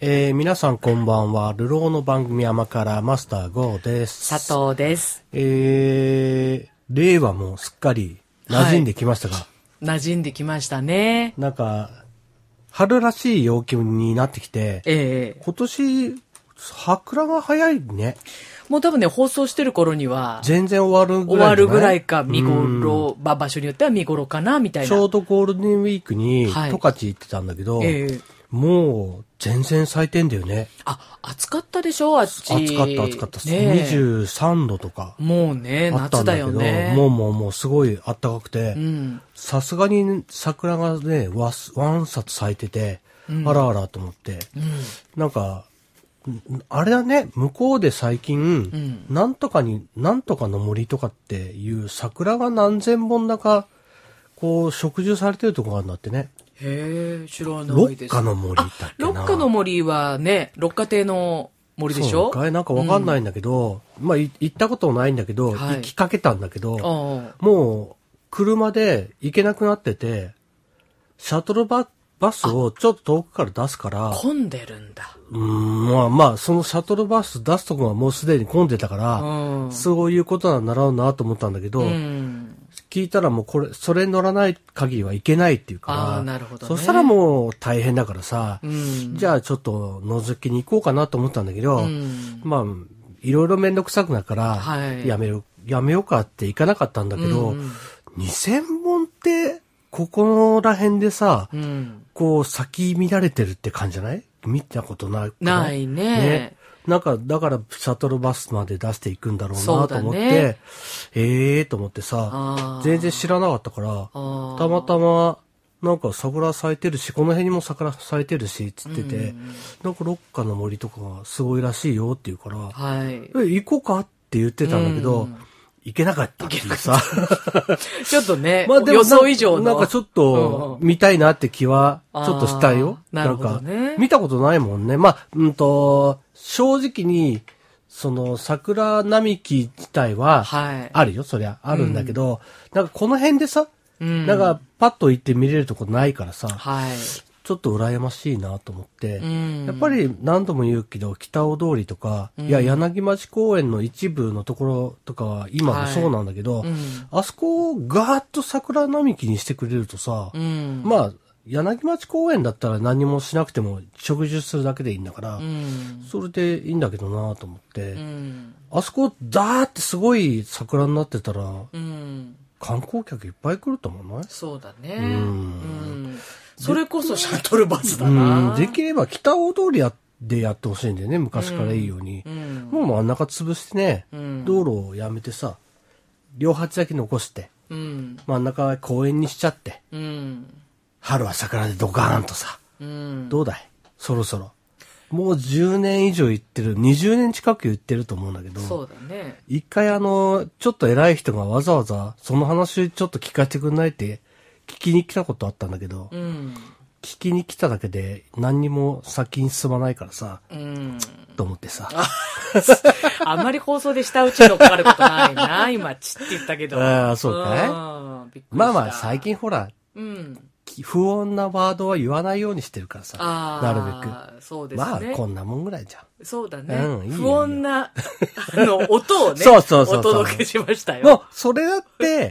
皆さんこんばんは。流浪の番組山からマスターゴーです。 佐藤です。 令和もすっかり馴染んできましたが、 馴染んできましたね。 なんか、春らしい陽気になってきて、今年、桜が早いね。 もう多分ね、放送してる頃には、 全然終わるぐらい。 終わるぐらいか、見頃、場所によっては見頃かな、みたいな。 ちょうどゴールデンウィークに、十勝行ってたんだけど、もう、全然咲いてんだよね。 暑かったでしょあっち。 暑かった。ね、23度とか。 もうね、夏だよね。 もうすごい暖かくて、さすがに桜がね、ワンサツ咲いてて、あらあらと思って、なんか、あれだね、向こうで最近、なんとかの森とかっていう桜が何千本だか、こう、植樹されてるとこがあるんだってね。 へえ、知らないです。 六花の森だっけな。 六花の森はね、六花亭の森でしょ？ そうかい、なんかわかんないんだけど、まあ、行ったことないんだけど、行きかけたんだけど、もう、車で行けなくなってて、シャトルバスをちょっと遠くから出すから。 混んでるんだ。 まあ、そのシャトルバス出すとこがもうすでに混んでたから、そういうことなんだろうなと思ったんだけど、聞いたらもうそれ乗らない限りはいけないっていうから、 なるほどね、 そしたらもう大変だからさ、じゃあちょっと覗きに行こうかなと思ったんだけど、まあ、いろいろめんどくさくなるから、やめようかって行かなかったんだけど、2000本って、ここら辺でさ、こう咲き乱れてるって感じじゃない？見たことない。 ないね。 なんか、だから、シャトルバスまで出していくんだろうなと思って、と思ってさ、全然知らなかったから、たまたま、なんか桜咲いてるし、この辺にも桜咲いてるし、つってて、なんか六花の森とかがすごいらしいよって言うから、行こうかって言ってたんだけど、行けなかったっていうさ。 ちょっとね、まあでも予想以上の。 なんかちょっと見たいなって気はちょっとしたよ。 なるほどね。 なんか見たことないもんね。まあ、正直に、その桜並木自体は、あるよ、そりゃ。あるんだけど、なんかこの辺でさ、なんかパッと行って見れるとこないからさ、ちょっと羨ましいなと思って、やっぱり何度も言うけど、北大通りとか、柳町公園の一部のところとかは今もそうなんだけど、あそこをガーッと桜並木にしてくれるとさ、まあ、柳町公園だったら何もしなくても植樹するだけでいいんだから、それでいいんだけどなと思って、あそこダーってすごい桜になってたら、観光客いっぱい来ると思うね。 そうだね。それこそシャトルバスだな。 できれば北大通りでやってほしいんだよね、昔からいいように。もう真ん中潰してね、道路をやめてさ、両端だけ残して、真ん中は公園にしちゃって、春は桜でドカーンとさ、どうだいそろそろ。もう10年以上言ってる、20年近く言ってると思うんだけど、 そうだね。 一回ちょっと偉い人がわざわざその話ちょっと聞かせてくんないって聞きに来たことあったんだけど、聞きに来ただけで何にも先に進まないからさ、と思ってさ。 あんまり放送で下打ち乗っかることないな、今、チって言ったけど。 そうかい？まあまあ、最近ほら、不穏なワードは言わないようにしてるからさ、なるべく。 そうですね。 まあ、こんなもんぐらいじゃん。 そうだね。不穏な、音をね、 お届けしましたよ。 もう、それだって、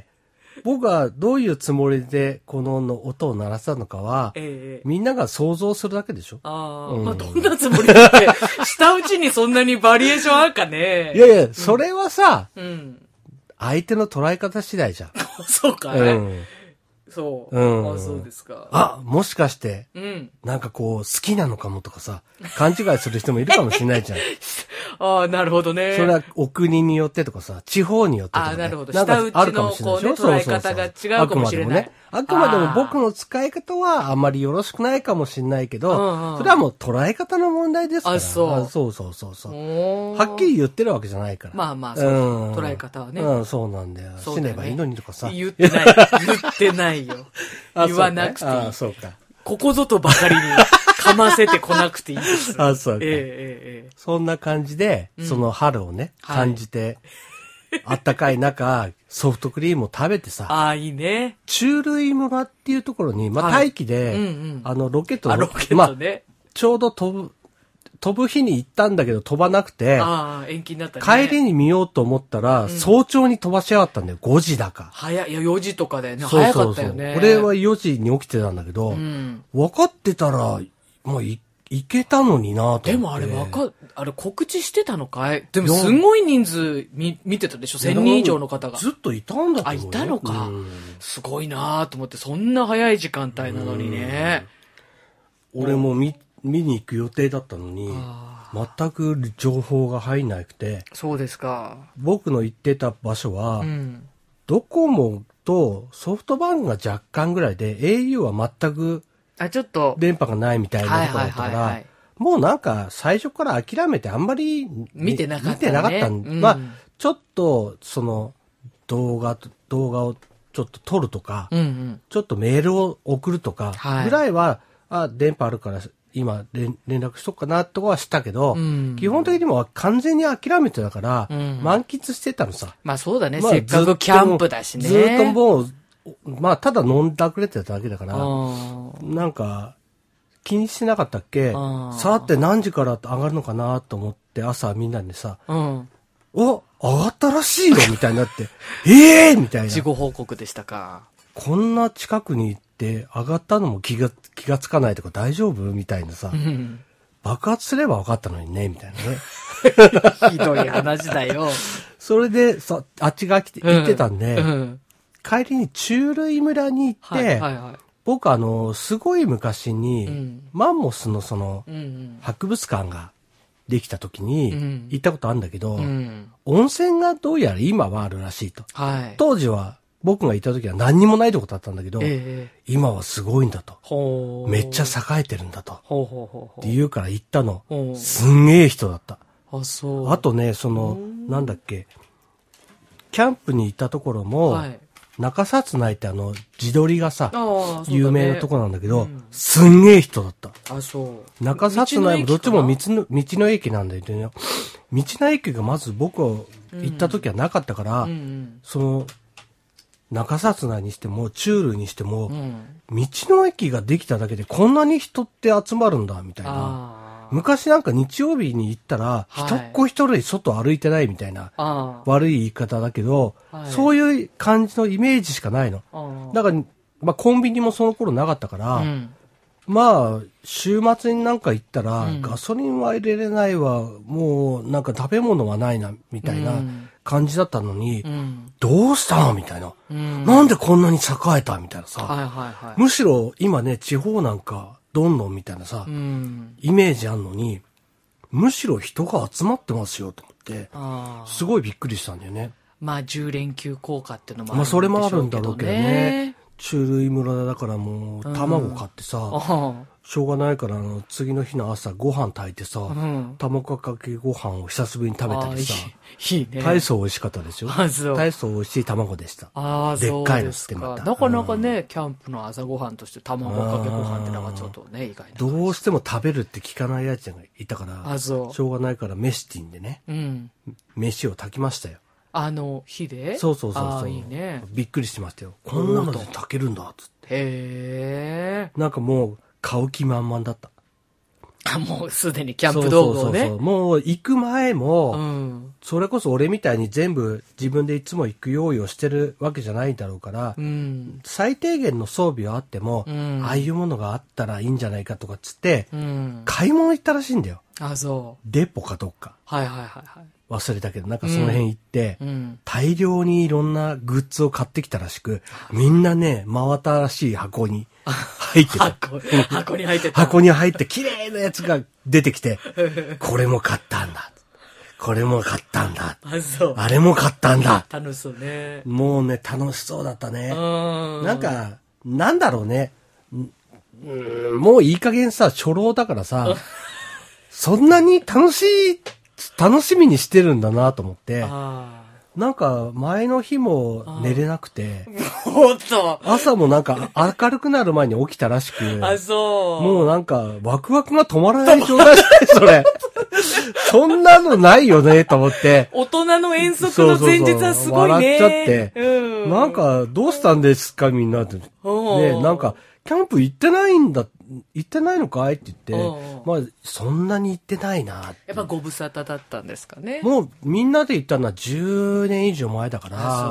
僕はどういうつもりでこの音を鳴らしたのかは、みんなが想像するだけでしょ。 まあどんなつもりだって、下打ちにそんなにバリエーションあるかね。 いや、それはさ、相手の捉え方次第じゃん。 そうかね。そう。そうですか。 もしかして、なんかこう、好きなのかもとかさ、勘違いする人もいるかもしれないじゃん。 なるほどね。 それはお国によってとかさ、地方によってとか、ね。 なるほど。下打ちのこうね、捉え方が違うかもしれない。 あくまでも僕の使い方はあんまりよろしくないかもしれないけど、それはもう捉え方の問題ですから。そう。はっきり言ってるわけじゃないから。 まあまあ、そう。捉え方はね。 そうなんだよ。死ねばいいのにとかさ。 言ってないよ。言わなくていい。 そうか。 ここぞとばかりにかませてこなくていいです。 そうか。そんな感じで、その春をね、感じて、あったかい中、ソフトクリームを食べてさ。 いいね。 中類村っていうところに、大気で、ロケットロケットね。 ちょうど飛飛ぶ日に行ったんだけど飛ばなくて、 延期になったね。 帰りに見ようと思ったら、早朝に飛ばしやがったんだよ。5時だか。 早い。いや、4時とかだよね。早かったよね。 俺は4時に起きてたんだけど、分かってたら、もう行けたのになと思って。 でもあれ告知してたのかい？でもすごい人数見てたでしょ？ 1000 人以上の方が。 ずっといたんだと思うよ。 いたのか。すごいなと思って、そんな早い時間帯なのにね。 俺も見に行く予定だったのに、全く情報が入んなくて。 そうですか。 僕の行ってた場所は、ドコモとソフトバンクが若干ぐらいで、au は全くちょっと電波がないみたいなとこだったから、もうなんか最初から諦めてあんまり見てなかった、ね。 まあ、ちょっとその動画をちょっと撮るとか、ちょっとメールを送るとかぐらいは、電波あるから今連絡しとくかなとかはしたけど、基本的にも完全に諦めてたから、満喫してたのさ。 まあそうだね、せっかくキャンプだしね。 ずっともう、まあただ飲んだくれてただけだから、なんか気にしてなかったっけ、さて何時から上がるのかなと思って朝みんなにさ、上がったらしいよみたいになって、みたいな。 事後報告でしたか。 こんな近くに行って上がったのも気がつかないとか大丈夫みたいなさ、爆発すれば分かったのにね、みたいなね。ひどい話だよ。 それで、あっちが行ってたんで、帰りに中類村に行って、僕すごい昔に、マンモスの博物館ができた時に行ったことあるんだけど、温泉がどうやら今はあるらしいと。当時は僕がいた時は何にもないとこだったんだけど、今はすごいんだと。めっちゃ栄えてるんだと。って言うから行ったの。すんげえ人だった。あとね、なんだっけ、キャンプに行ったところも、中札内って地鶏がさ、有名なとこなんだけど、すんげえ人だった。中札内もどっちも道の駅なんだよね。道の駅がまず僕が行った時はなかったから、中札内にしても中類にしても、道の駅ができただけでこんなに人って集まるんだみたいな。昔なんか日曜日に行ったら、一人外歩いてないみたいな、悪い言い方だけど、そういう感じのイメージしかないの。だから、まあコンビニもその頃なかったから、まあ、週末になんか行ったら、ガソリンは入れれないわ、もうなんか食べ物はないな、みたいな感じだったのに、どうしたのみたいな。なんでこんなに栄えたみたいなさ。むしろ今ね、地方なんか、どんどんみたいなさ、イメージあんのに、むしろ人が集まってますよと思って、すごいびっくりしたんだよね。 まあ10連休効果っていうのもあるんでしょうけどね。 まあそれもあるんだろうけどね。中類村だからもう卵買ってさ、しょうがないから次の日の朝ご飯炊いてさ、卵かけご飯を久しぶりに食べたりさ、 いいね。 大層美味しかったですよ。大層美味しい卵でした。でっかいのってまた。 なかなかね、キャンプの朝ご飯として卵かけご飯ってなんかちょっとね、意外な。 どうしても食べるって聞かないやつがいたから、しょうがないからメシティンでね、飯を炊きましたよ。 火で？ そう。 いいね。 びっくりしましたよ。こんなので炊けるんだ、つって。なんかもう、買う気満々だった。 もうすでにキャンプ道具をね。 もう行く前も、それこそ俺みたいに全部自分でいつも行く用意をしてるわけじゃないだろうから、最低限の装備はあっても、ああいうものがあったらいいんじゃないかとかっつって、買い物行ったらしいんだよ。デポかどっか。忘れたけど、なんかその辺行って、大量にいろんなグッズを買ってきたらしく、みんなね、真新しい箱に入ってた。 箱に入ってた。 箱に入って綺麗なやつが出てきて、これも買ったんだ。これも買ったんだ。あれも買ったんだ。 楽しそうね。 もうね、楽しそうだったね。なんか、なんだろうね。もういい加減さ、初老だからさ、そんなに楽しみにしてるんだなと思って、なんか前の日も寝れなくて、朝もなんか明るくなる前に起きたらしく、もうなんかワクワクが止まらない状態で、それ。そんなのないよね、と思って。 大人の遠足の前日はすごいね。 笑っちゃって。なんか、どうしたんですか、みんなって。ね、なんか、キャンプ行ってないんだ、 行ってないのかいって言って、まあ、そんなに行ってないなって。 やっぱご無沙汰だったんですかね。 もう、みんなで行ったのは10年以上前だから、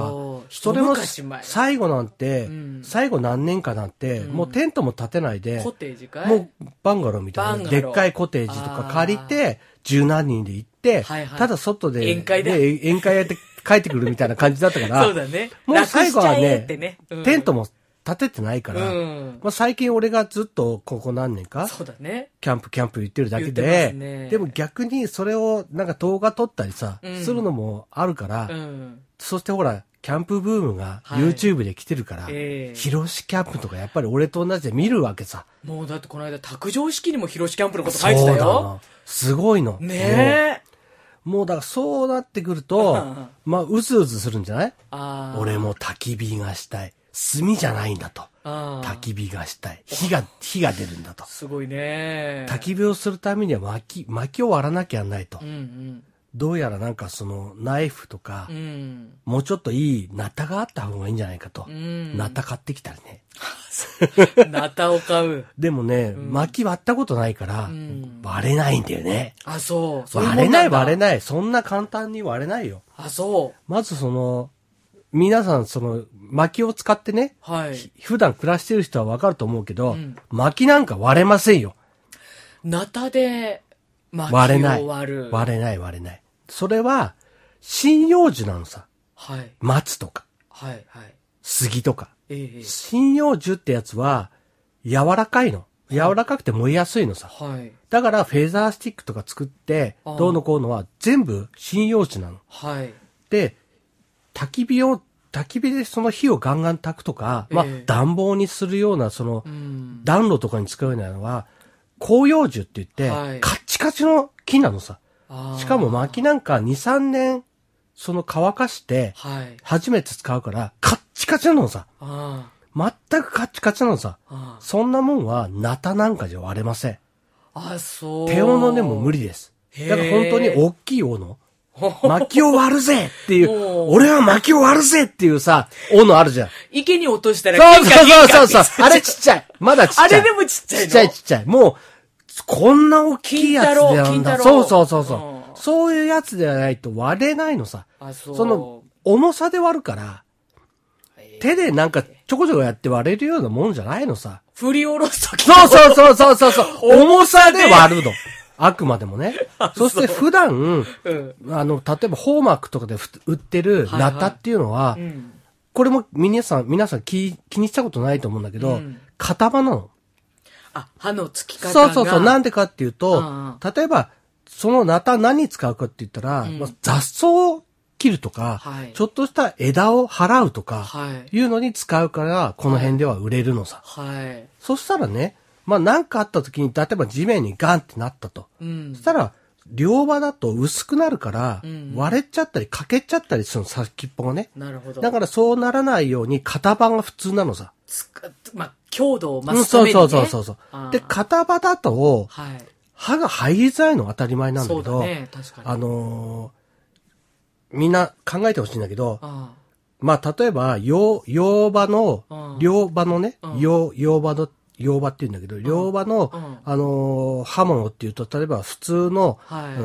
それも最後なんて、最後何年かなんて、もうテントも立てないで、 コテージかい？ もうバンガローみたいな、でっかいコテージとか借りて、十何人で行って、ただ外で、 宴会で宴会やって帰ってくるみたいな感じだったから、 そうだね。 もう最後はね、テントも立ててないから、まあ最近俺がずっとここ何年か、 そうだね。 キャンプ言ってるだけで、でも逆にそれをなんか動画撮ったりさ、するのもあるから、そしてほら、キャンプブームが YouTube で来てるから、広しキャンプとかやっぱり俺と同じで見るわけさ。 もうだってこの間卓上式にも広しキャンプのこと書いてたよ。 すごいの。 ねえ。 もうだからそうなってくると、まあうずうずするんじゃない？俺も焚き火がしたい。炭じゃないんだと。焚き火がしたい。火が出るんだと。 すごいね。 焚き火をするためには薪を割らなきゃないと。どうやらなんかそのナイフとか、もうちょっといいナタがあった方がいいんじゃないかと。ナタ買ってきたりね。 ナタを買う。 でもね、薪割ったことないから、割れないんだよね。 あ、そう。 割れない。そんな簡単に割れないよ。 あ、そう。 まず皆さん薪を使ってね、普段暮らしてる人はわかると思うけど、薪なんか割れませんよ。 ナタで薪を割る。 割れない。それは、針葉樹なのさ。松とか。杉とか。針葉樹ってやつは、柔らかいの。柔らかくて燃えやすいのさ。だから、フェザースティックとか作って、どうのこうのは全部針葉樹なの。で、焚き火でその火をガンガン焚くとか、まあ、暖房にするような、暖炉とかに使うようなのは、広葉樹って言って、カッチカチの木なのさ。しかも薪なんか2、3年、乾かして、初めて使うから、カッチカチなのさ。全くカッチカチなのさ。そんなもんは、ナタなんかじゃ割れません。手斧でも無理です。だから本当に大きい斧。薪を割るぜっていう、俺は薪を割るぜっていうさ、斧あるじゃん。 池に落としたらそう。あれちっちゃい。まだちっちゃい。 あれでもちっちゃいの？ ちっちゃい。もう、こんな大きいやつでやんだ。そう。そういうやつではないと割れないのさ。重さで割るから、手でなんかちょこちょこやって割れるようなもんじゃないのさ。 振り下ろすとき。 そう。重さで割るの。あくまでもね。そして普段、例えばホーマークとかで売ってるナタっていうのは、これも皆さん気にしたことないと思うんだけど、型場なの。 刃の付き方が。 そう。なんでかっていうと、例えば、そのナタ何に使うかって言ったら、雑草を切るとか、ちょっとした枝を払うとか、いうのに使うから、この辺では売れるのさ。そしたらね、まあ何かあった時に、例えば地面にガンってなったと。そしたら、両刃だと薄くなるから、割れちゃったり欠けちゃったりするの、先っぽがね。 なるほど。 だからそうならないように型番が普通なのさ。 まあ、強度を増すためにね。 そう。で、型番だと、刃が入りづらいのが当たり前なんだけど、 確かに。 みんな考えてほしいんだけど、まあ例えば、両刃のね、両刃って言うんだけど、両刃の、刃物っていうと、例えば普通の、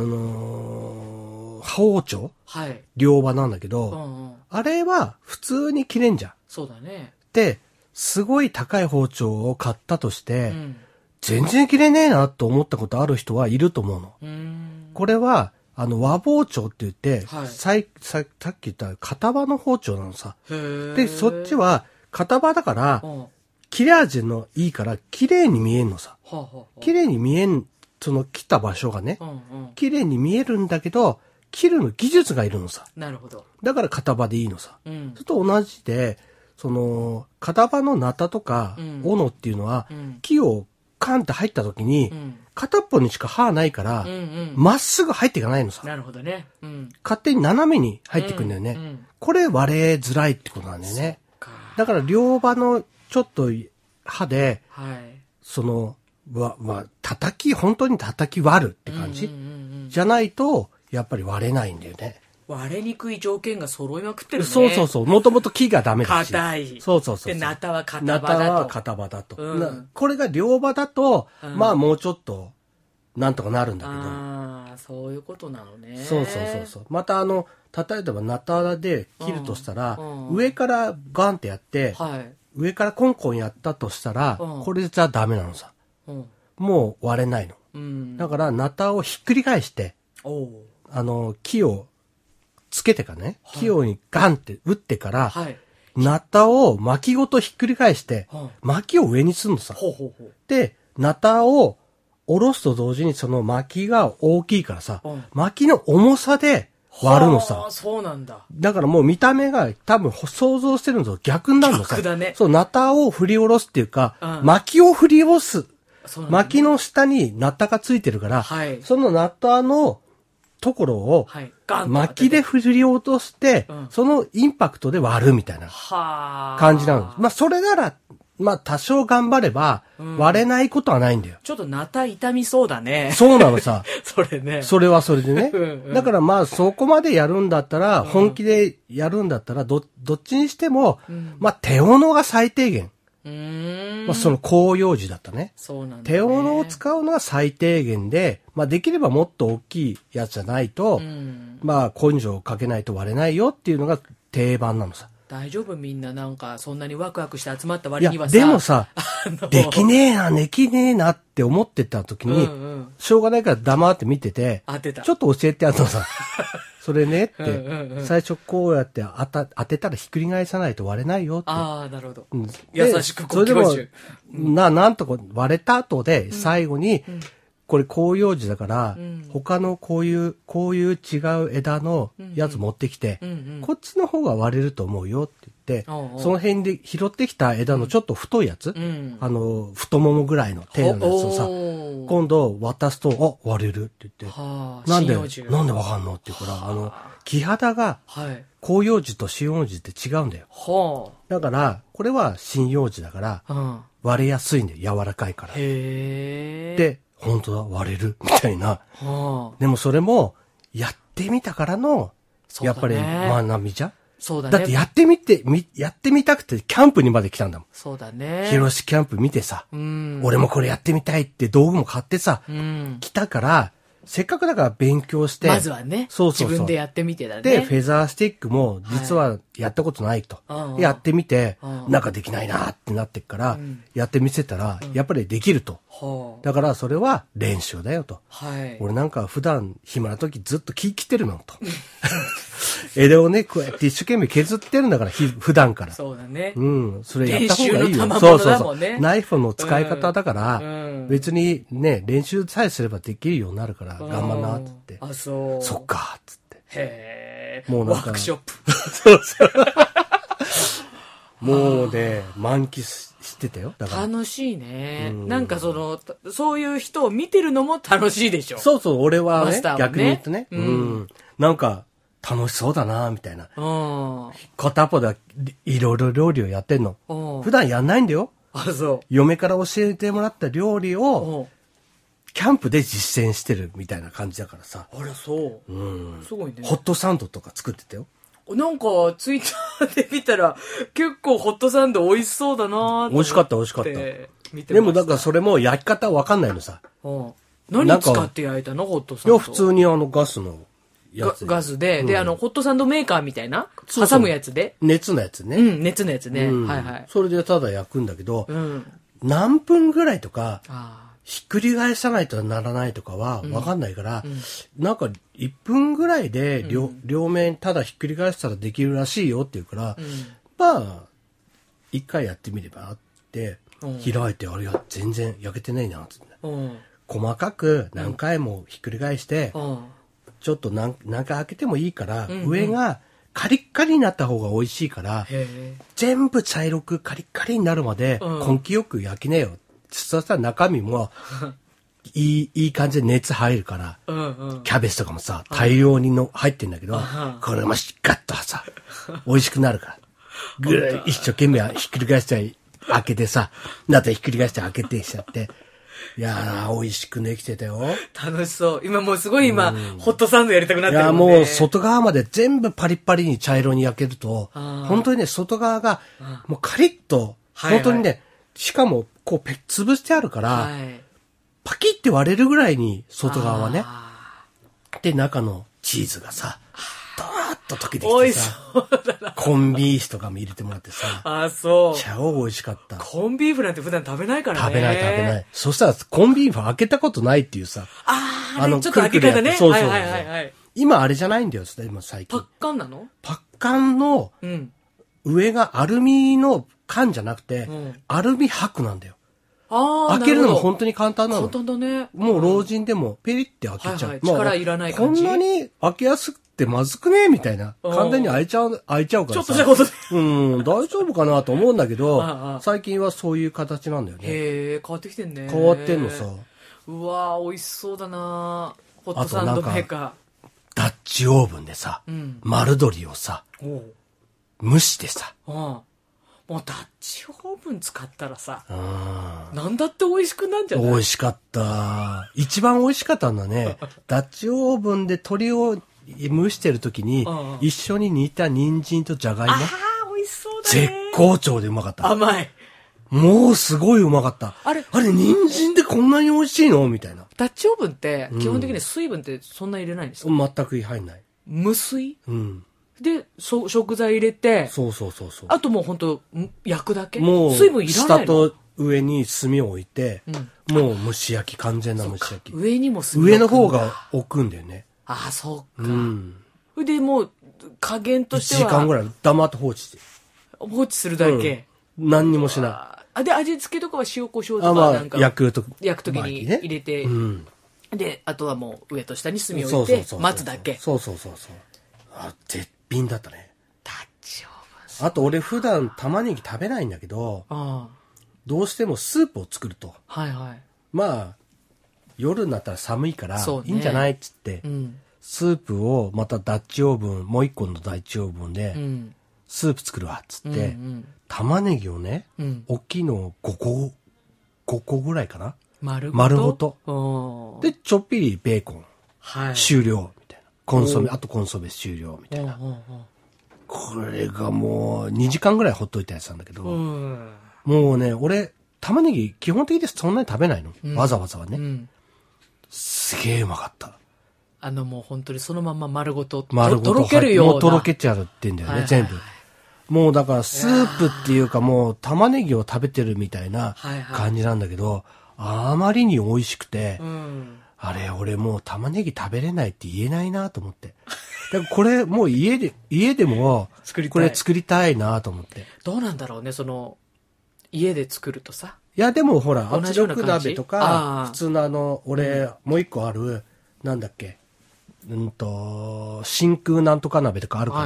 包丁、両刃なんだけど、あれは普通に切れんじゃん。 そうだね。 で、すごい高い包丁を買ったとして、全然切れねえなと思ったことある人はいると思うの。これは、和包丁って言って、さっき言った片刃の包丁なのさ。で、そっちは片刃だから、切れ味のいいから、綺麗に見えんのさ。綺麗に見えん、切った場所がね、綺麗に見えるんだけど、切るの技術がいるのさ。 なるほど。 だから片刃でいいのさ。それと同じで、片刃のナタとか、斧っていうのは、木をカンって入った時に、片っぽにしか刃ないから、まっすぐ入っていかないのさ。 なるほどね。 勝手に斜めに入ってくんだよね。これ割れづらいってことなんだよね。だから両刃のちょっと刃で、本当に叩き割るって感じじゃないと、やっぱり割れないんだよね。 割れにくい条件が揃いまくってるね。 そうそうそう。もともと木がダメだし。 硬い。 そうそうそう。 で、ナタは片ナ刃だと。 タは片刃だと。これが両刃だと、まあもうちょっと、なんとかなるんだけど。 ああ、そういうことなのね。 そうそうそうそう。また例えばナタで切るとしたら、上からガンってやって、上からコンコンやったとしたら、これじゃダメなのさ。もう割れないの。だからナタをひっくり返して、木をつけてからね、木をガンって打ってから、ナタを巻きごとひっくり返して、巻きを上にするのさ。で、ナタを下ろすと同時にその巻きが大きいからさ、巻きの重さで割るのさ。 そうなんだ。 だからもう見た目が多分想像してるのと逆になるのさ。 逆だね。 そう、ナタを振り下ろすっていうか、巻きを振り下ろす。巻きの下にナタがついてるから、そのナタのところを、巻きで振り落として、そのインパクトで割るみたいな感じなの。まあ、それなら、まあ、多少頑張れば、割れないことはないんだよ。 ちょっとナタ痛みそうだね。 そうなのさ。 それね。 それはそれでね。だからまあ、そこまでやるんだったら、本気でやるんだったら、どっちにしても、まあ、手斧が最低限。まあ、その広葉樹だったね。 そうなんだね。 手斧を使うのが最低限で、まあ、できればもっと大きいやつじゃないと、まあ、根性をかけないと割れないよっていうのが定番なのさ。 大丈夫みんななんか、そんなにワクワクして集まった割にはさ。 いや、でもさ、できねえなって思ってた時に、しょうがないから黙って見てて、ちょっと教えてやるのさ。それねって、最初こうやって当てたらひっくり返さないと割れないよって。 ああ、なるほど。優しくそれでも、なんとか割れた後で、最後に、これ広葉樹だから、他のこういう違う枝のやつ持ってきて、こっちの方が割れると思うよって言って、その辺で拾ってきた枝のちょっと太いやつ、太ももぐらいの程度のやつをさ、今度渡すと、割れるって言って、なんでわかんのって言うから、木肌が、広葉樹と針葉樹って違うんだよ。だから、これは針葉樹だから、割れやすいんだよ、柔らかいから。で、本当だ、割れる、みたいな。でもそれも、やってみたからの、やっぱり学びじゃん。 そうだね。 だってやってみたくて、キャンプにまで来たんだもん。 そうだね。 広しキャンプ見てさ、俺もこれやってみたいって道具も買ってさ、来たから、せっかくだから勉強して。 まずはね。自分でやってみてだね。 で、フェザースティックも、実はやったことないと。やってみて、なんかできないなってなってっから、やってみせたら、やっぱりできると。だからそれは練習だよと。俺なんか普段暇な時ずっと木切ってるのと。枝をね、こうやって一生懸命削ってるんだから、普段から。 そうだね。 それやった方がいいよ。そう。ナイフの使い方だから、別にね、練習さえすればできるようになるから、頑張んな、つって。そっか、つって。 へー。もうなんか。ワークショップ。 そうそう。もうね、満喫してたよ。だから楽しいね。なんかそういう人を見てるのも楽しいでしょ。 そうそう、俺はね、逆に言うとね。なんか、楽しそうだなみたいな。片っぽでいろいろ料理をやってんの。普段やんないんだよ。嫁から教えてもらった料理を、キャンプで実践してるみたいな感じだからさ。 あら、そう。すごいね。 ホットサンドとか作ってたよ。 なんか、ツイッターで見たら、結構ホットサンド美味しそうだな美味しかった。でもなんかそれも焼き方わかんないのさ。 何使って焼いたのホットサンド。 いや、普通にガスの。 ガスで、ホットサンドメーカーみたいな挟むやつで。 熱のやつね。 熱のやつね。はいはい。 それでただ焼くんだけど、何分ぐらいとか、ひっくり返さないとならないとかはわかんないから、なんか1分ぐらいで両面ただひっくり返したらできるらしいよって言うから、まあ、一回やってみればって、開いて、あれや、全然焼けてないな、つって。細かく何回もひっくり返して、ちょっと何回開けてもいいから、上がカリッカリになった方が美味しいから、全部茶色くカリッカリになるまで根気よく焼きねよ。そしたら中身もいい感じで熱入るから、キャベツとかもさ、大量に入ってんだけど、これもしっかりとさ、美味しくなるから。ぐー一生懸命ひっくり返したり開けてさ、だってひっくり返して開けてしちゃって、 いやー、美味しくできてたよ。 楽しそう。今もうすごい今、ホットサンドやりたくなってるもんね。 いや、もう外側まで全部パリッパリに茶色に焼けると、本当にね、外側が、もうカリッと、本当にね、しかも、こう、潰してあるから、パキッて割れるぐらいに、外側はね。で、中のチーズがさ、ドーッと溶けてきてさ、コンビーフとかも入れてもらってさ、 そう。 超美味しかった。 コンビーフなんて普段食べないからね。 食べない。そしたら、コンビーフ開けたことないっていうさ、 ちょっと開け方ね。 そう。今あれじゃないんだよ、今最近。 パッカンなの？ パッカンの、上がアルミの缶じゃなくて、アルミ箔なんだよ。開けるのも本当に簡単なの。 簡単だね。 もう老人でもペリって開けちゃう。 力いらない感じ。 こんなに開けやすくてまずくねみたいな。簡単に開いちゃうからさ。 ちょっとしたことで。 大丈夫かなと思うんだけど、最近はそういう形なんだよね。 へえ、変わってきてんね。 変わってんのさ。 うわー、美味しそうだなホットサンドメーカー。 ダッチオーブンでさ、丸鶏をさ、蒸してさ、 もうダッチオーブン使ったらさ、なんだって美味しくなんじゃない？ 美味しかった。一番美味しかったのはね、ダッチオーブンで鶏を蒸してる時に、一緒に煮た人参とじゃがいも。 美味しそうだね。 絶好調でうまかった。 甘い。 もうすごいうまかった。あれ、人参でこんなに美味しいのみたいな。 ダッチオーブンって、基本的に水分ってそんな入れないんですか？ 全く入んない。 無水？で、食材入れて、 そう。 あともう本当焼くだけ？ もう、 水分いらないの？ 下と上に炭を置いて、もう蒸し焼き、完全な蒸し焼き。 上にも炭上の方が置くんだよね。 そうか。で、もう、加減としては。 1時間ぐらい黙って放置して。 放置するだけ。 何にもしない。 で、味付けとかは塩コショウとかなんか。 焼く時に入れて。で、あとはもう上と下に炭を置いて、待つだけ。 そう。絶品だったね。 ダッチオーブン。 あと俺普段玉ねぎ食べないんだけど、どうしてもスープを作ると。まあ、夜になったら寒いから、いいんじゃないっつって、スープをまたダッチオーブン、もう一個のダッチオーブンで、スープ作るわっつって、玉ねぎをね、大きいのを5個ぐらいかな。丸ごと。で、ちょっぴりベーコン。終了。みたいな。あとコンソメ終了。みたいな。これがもう2時間ぐらいほっといたやつなんだけど、もうね、俺、玉ねぎ基本的にそんなに食べないの。わざわざはね。すげえうまかった。 もう本当にそのまま丸ごととろけるような。 もうとろけちゃうってんだよね、全部。もうだからスープっていうかもう玉ねぎを食べてるみたいな感じなんだけど、あまりに美味しくて、あれ俺もう玉ねぎ食べれないって言えないなと思って。だからこれもう家でもこれ作りたいなと思って。 どうなんだろうね、家で作るとさ。 いやでもほら、圧力鍋とか、普通の俺もう一個ある、なんだっけ。真空なんとか鍋とかあるから、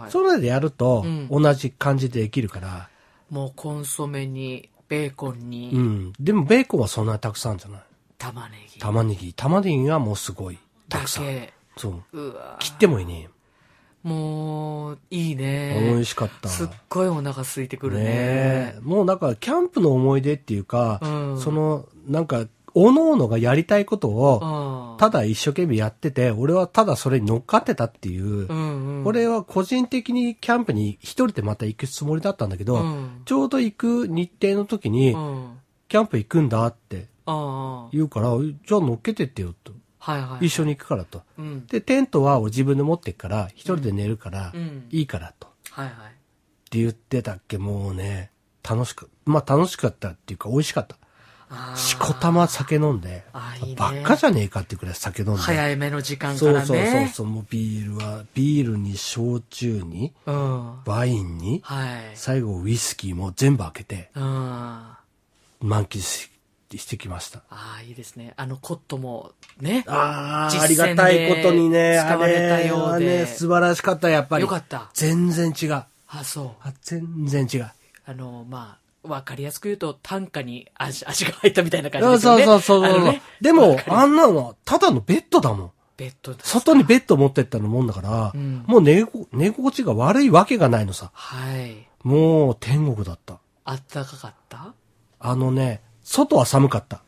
それでやると、同じ感じでできるから。 もうコンソメに、ベーコンに。 でもベーコンはそんなにたくさんじゃない。 玉ねぎがもうすごい。たくさん。そう。切ってもいいね。 もう、いいね。 美味しかった。 すっごいお腹空いてくるね。 もうなんか、キャンプの思い出っていうか、なんか、おのおのがやりたいことを、ただ一生懸命やってて、俺はただそれに乗っかってたっていう、俺は個人的にキャンプに一人でまた行くつもりだったんだけど、ちょうど行く日程の時に、キャンプ行くんだって言うから、じゃあ乗っけてってよと。一緒に行くからと。で、テントは自分で持ってっから、一人で寝るから、いいからと。って言ってたっけ、もうね、楽しかったっていうか美味しかった。しこたま酒飲んで、ばっかじゃねえかってくらい酒飲んで。 早めの時間からね。 そう、もうビールに焼酎に、ワインに、最後ウイスキーも全部開けて、満喫してきました。 いいですね。コットもね。 ありがたいことにね、 使われたようで。 素晴らしかった、やっぱり。 よかった。 全然違う。 そう。 全然違う。 わかりやすく言うと、単価に味が入ったみたいな感じですよね。 そう。でも、あんなの、ただのベッドだもん。 ベッドだ。 外にベッド持ってったのもんだから、もう寝心地が悪いわけがないのさ。もう天国だった。 あったかかった？ 外は寒かった。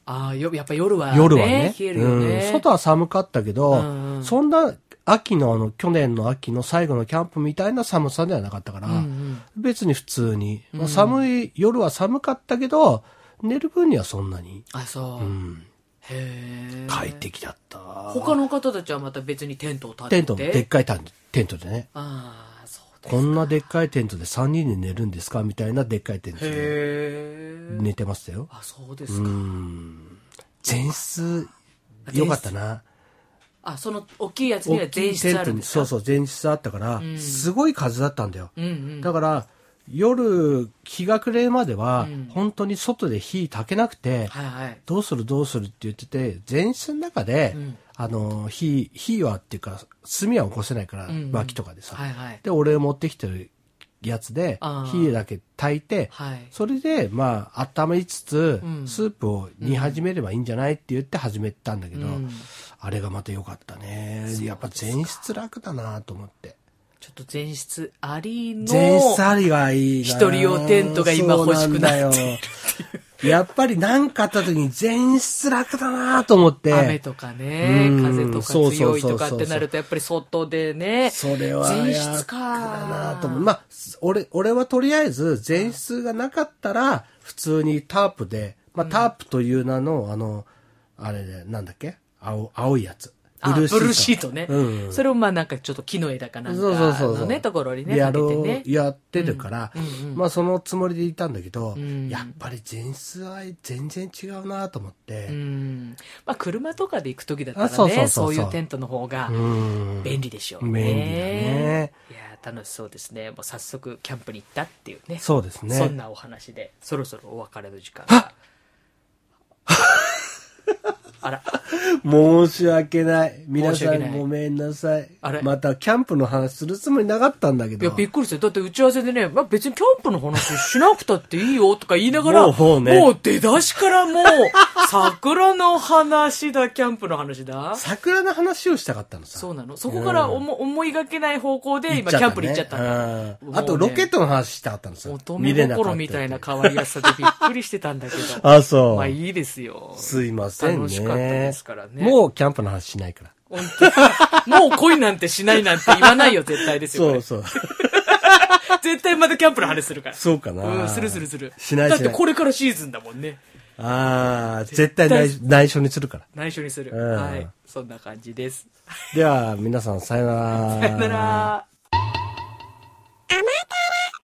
やっぱ夜はね。 冷えるよね。 外は寒かったけど、そんな去年の秋の最後のキャンプみたいな寒さではなかったから、別に普通に。夜は寒かったけど、寝る分にはそんなに。 そう。 快適だった。 他の方たちはまた別にテントを立てて。 でっかいテントでね。そうですか。こんなでっかいテントで3人で寝るんですかみたいなでっかいテントで寝てましたよ。 そうですか。 前室、よかったな。 その大きいやつには前室あるんですか？ そう、前室あったから、すごい風だったんだよ。だから、夜、日が暮れるまでは、本当に外で火焚けなくて、どうするって言ってて、前室の中で、火はっていうか、炭は起こせないから、薪とかでさ。で、俺持ってきてるやつで、火だけ炊いて、それで、温めつつ、スープを煮始めればいいんじゃないって言って始めたんだけど、あれがまた良かったね。やっぱ前室楽だなと思って。 ちょっと前室ありの。 前室ありがいいな。 一人用テントが今欲しくなってやっぱり何かあった時に前室楽だなと思って。 雨とかね、風とか強いとかってなるとやっぱり外でね。 それは前室かだなと思う。俺はとりあえず前室がなかったら普通にタープで、タープという名のあれで、なんだっけ？青いやつ。 ブルーシートね。それをなんかちょっと木の枝かなんかのね、ところにね、かけてね。 やってるから、そのつもりでいたんだけど、やっぱり前室は全然違うなと思って。 車とかで行く時だったらね、そういうテントの方が便利でしょうね。 便利だね。 いや、楽しそうですね。もう早速キャンプに行ったっていうね。 そうですね。 そんなお話で、そろそろお別れの時間が。あら。 申し訳ない。皆さんごめんなさい。またキャンプの話するつもりなかったんだけど。 いや、びっくりした。だって打ち合わせでね、別にキャンプの話しなくたっていいよとか言いながら、もう出だしからもう、桜の話だ、キャンプの話だ。 桜の話をしたかったのさ。 そうなの。そこから思いがけない方向で今キャンプに行っちゃったんだ。 あとロケットの話したかったのさ。 乙女心みたいな可愛らしさでびっくりしてたんだけど。 そう。 いいですよ。 すいませんね。 楽しかったですからね。 もうキャンプの話しないから。 もう恋なんてしないなんて言わないよ、絶対ですよ。 そう。 絶対またキャンプの話するから。 そうかな。 する。 しない。 だってこれからシーズンだもんね。 絶対内緒にするから。 内緒にする。はい。そんな感じです。 では、皆さんさよなら。 さよなら。